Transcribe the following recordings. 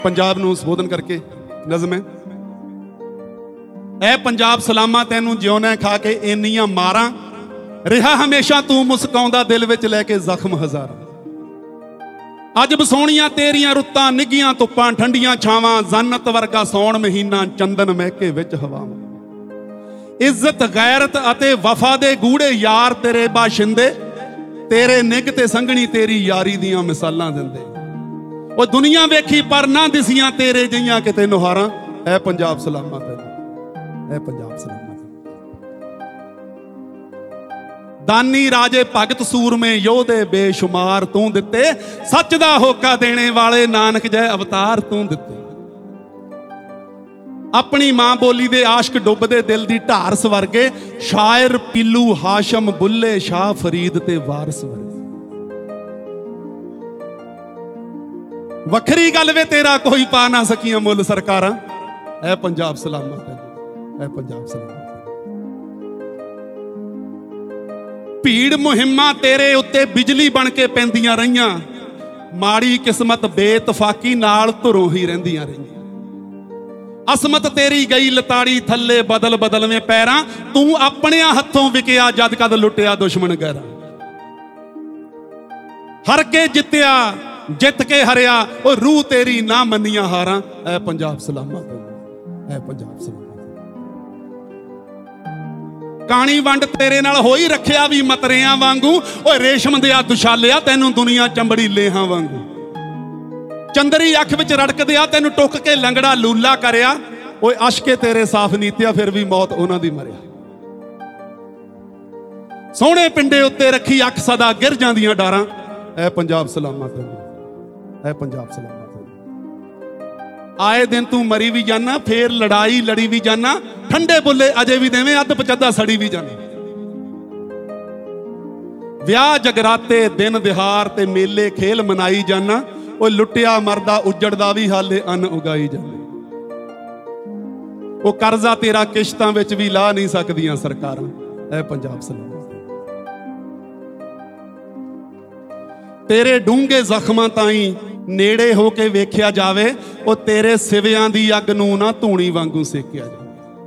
ਪੰਜਾਬ ਨੂੰ ਸੰਬੋਧਨ ਕਰਕੇ ਨਜ਼ਮ ਹੈ। ਐ ਪੰਜਾਬ ਸਲਾਮਾ ਤੈਨੂੰ ਜਿਉਣਾ ਖਾ ਕੇ ਇੰਨੀਆਂ ਮਾਰਾਂ, ਰਿਹਾ ਹਮੇਸ਼ਾ ਤੂੰ ਮੁਸਕਾਉਂਦਾ ਦਿਲ ਵਿੱਚ ਲੈ ਕੇ ਜ਼ਖਮ ਹਜ਼ਾਰਾਂ। ਅੱਜ ਬਸੋਣੀਆਂ ਤੇਰੀਆਂ ਰੁੱਤਾਂ, ਨਿੱਘੀਆਂ ਧੁੱਪਾਂ, ਠੰਡੀਆਂ ਛਾਵਾਂ, ਜੰਨਤ ਵਰਗਾ ਸੌਣ ਮਹੀਨਾ, ਚੰਦਨ ਮਹਿਕੇ ਵਿੱਚ ਹਵਾਵਾਂ। ਇੱਜ਼ਤ ਗੈਰਤ ਅਤੇ ਵਫਾ ਦੇ ਗੂੜੇ ਯਾਰ ਤੇਰੇ ਬਾਸ਼ਿੰਦੇ, ਤੇਰੇ ਨਿੱਘ ਤੇ ਸੰਘਣੀ ਤੇਰੀ ਯਾਰੀ ਦੀਆਂ ਮਿਸਾਲਾਂ ਦਿੰਦੇ। ਉਹ ਦੁਨੀਆ ਵੇਖੀ ਪਰ ਨਾ ਦਿਸੀਆਂ ਤੇਰੇ ਜਿਹੀਆਂ ਕਿਤੇ ਨੁਹਾਰਾਂ। ਐ ਪੰਜਾਬ ਸਲਾਮਾ ਤੈਨੂੰ, ਐ ਪੰਜਾਬ ਸਲਾਮਾ। ਦਾਨੀ ਰਾਜੇ ਭਗਤ ਸੂਰਮੇ ਯੋਧੇ ਬੇਸ਼ੁਮਾਰ ਤੂੰ ਦਿੱਤੇ, ਸੱਚ ਦਾ ਹੋਕਾ ਦੇਣੇ ਵਾਲੇ ਨਾਨਕ ਜੈ ਅਵਤਾਰ ਤੂੰ ਦਿੱਤੇ। ਆਪਣੀ ਮਾਂ ਬੋਲੀ ਦੇ ਆਸ਼ਕ ਡੁੱਬਦੇ ਦਿਲ ਦੀ ਢਾਰ ਸਵਰਗੇ, ਸ਼ਾਇਰ ਪੀਲੂ ਹਾਸ਼ਮ ਬੁੱਲੇ ਸ਼ਾਹ ਫਰੀਦ ਤੇ ਵਾਰਸ ਵਰਗੇ। ਵੱਖਰੀ ਗੱਲ ਵੇ ਤੇਰਾ ਕੋਈ ਪਾ ਨਾ ਸਕੀਆਂ ਮੁੱਲ ਸਰਕਾਰਾਂ। ਐ ਪੰਜਾਬ ਸਲਾਮਾ ਤੈਨੂੰ, ਐ ਪੰਜਾਬ ਸਲਾਮਾ। ਭੀੜ ਮੁਹਿੰਮਾਂ ਤੇਰੇ ਉੱਤੇ ਬਿਜਲੀ ਬਣ ਕੇ ਪੈਂਦੀਆਂ ਰਹੀਆਂ, ਮਾੜੀ ਕਿਸਮਤ ਬੇਇਤਫਾਕੀ ਨਾਲ ਧੁਰੋਂ ਹੀ ਰਹਿੰਦੀਆਂ ਰਹੀਆਂ। ਅਸਮਤ ਤੇਰੀ ਗਈ ਲਤਾੜੀ ਥੱਲੇ ਬਦਲ ਬਦਲਵੇਂ ਪੈਰਾਂ, ਤੂੰ ਆਪਣਿਆਂ ਹੱਥੋਂ ਵਿਕਿਆ ਜਦ ਕਦ ਲੁੱਟਿਆ ਦੁਸ਼ਮਣ ਗੈਰਾਂ। ਹਰ ਕੇ ਜਿੱਤਿਆ ਜਿੱਤ ਕੇ ਹਰਿਆ, ਉਹ ਰੂਹ ਤੇਰੀ ਨਾ ਮੰਨੀਆਂ ਹਾਰਾਂ। ਐ ਪੰਜਾਬ ਸਲਾਮਾ ਤੈਨੂੰ, ਐ ਪੰਜਾਬ ਸਲਾਮਾ। ਕਾਣੀ ਵੰਡ ਤੇਰੇ ਨਾਲ ਹੋਈ, ਰੱਖਿਆ ਵੀ ਮਤਰਿਆਂ ਵਾਂਗੂ, ਓਏ ਰੇਸ਼ਮ ਦਿਆ ਦੁਸ਼ਾਲਿਆ ਤੈਨੂੰ ਦੁਨੀਆ ਚੰਬੜੀ ਲੇਹਾਂ ਵਾਂਗੂ। ਚੰਦਰੀ ਅੱਖ ਵਿੱਚ ਰੜਕਦਿਆ ਤੈਨੂੰ ਟੁੱਕ ਕੇ ਲੰਗੜਾ ਲੂਲਾ ਕਰਿਆ, ਓਏ ਅਸ਼ਕੇ ਤੇਰੇ ਸਾਫ਼ ਨੀਤਿਆ ਫਿਰ ਵੀ ਮੌਤ ਉਹਨਾਂ ਦੀ ਮਰਿਆ। ਸੋਹਣੇ ਪਿੰਡੇ ਉੱਤੇ ਰੱਖੀ ਅੱਖ ਸਦਾ ਗਿਰ ਜਾਂਦੀਆਂ ਡਾਰਾਂ। ਐ ਪੰਜਾਬ ਸਲਾਮਾ ਤੈਨੂੰ, ਐ ਪੰਜਾਬ ਸਲਾਮਾ ਤੈਨੂੰ। ਆਏ ਦਿਨ ਤੂੰ ਮਰੀ ਵੀ ਜਾਨਾ, ਫੇਰ ਲੜਾਈ ਲੜੀ ਵੀ ਜਾਨਾ, ਠੰਡੇ ਬੁੱਲੇ ਅਜੇ ਵੀ ਦੇਵੇਂ, ਅੱਧ ਪਚੱਦਾ ਸੜੀ ਵੀ ਜਾਨਾ। ਵਿਆਹ ਜਗਰਾਤੇ ਦਿਨ ਦਿਹਾਰ ਤੇ ਮੇਲੇ ਖੇਲ ਮਨਾਈ ਜਾਨਾ, ਉਹ ਲੁੱਟਿਆ ਮਰਦਾ ਉੱਜੜਦਾ ਵੀ ਹਾਲੇ ਅੰਨ ਉਗਾਈ ਜਾਂਦੇ। ਉਹ ਕਰਜ਼ਾ ਤੇਰਾ ਕਿਸ਼ਤਾਂ ਵਿੱਚ ਵੀ ਲਾ ਨਹੀਂ ਸਕਦੀਆਂ ਸਰਕਾਰਾਂ। ਐ ਪੰਜਾਬ ਸਲਾਮਾ। ਤੇਰੇ ਡੂੰਘੇ ਜ਼ਖਮਾਂ ਤਾਈਂ ਨੇੜੇ ਹੋ ਕੇ ਵੇਖਿਆ ਜਾਵੇ, ਉਹ ਤੇਰੇ ਸਿਵਿਆਂ ਦੀ ਅੱਗ ਨੂੰ ਨਾ ਧੂਣੀ ਵਾਂਗੂ ਸੇਕਿਆ ਜਾਵੇ।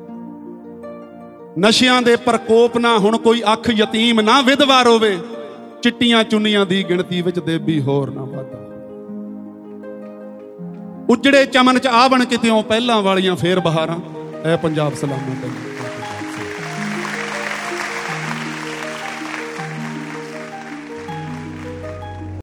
ਨਸ਼ਿਆਂ ਦੇ ਪ੍ਰਕੋਪ ਨਾ ਹੁਣ ਕੋਈ ਅੱਖ ਯਤੀਮ ਨਾ ਵਿਧਵਾ ਰੋਵੇ, ਚਿੱਟੀਆਂ ਚੁੰਨੀਆਂ ਦੀ ਗਿਣਤੀ ਵਿੱਚ ਦੇਬੀ ਹੋਰ ਨਾ ਵਾਧਾ। ਉਜੜੇ ਚਮਨ ਚ ਆਵਣ ਕਿਤਿਓਂ ਪਹਿਲਾਂ ਵਾਲੀਆਂ ਫੇਰ ਬਹਾਰਾਂ। ਐ ਪੰਜਾਬ ਸਲਾਮਾ ਤੈਨੂੰ।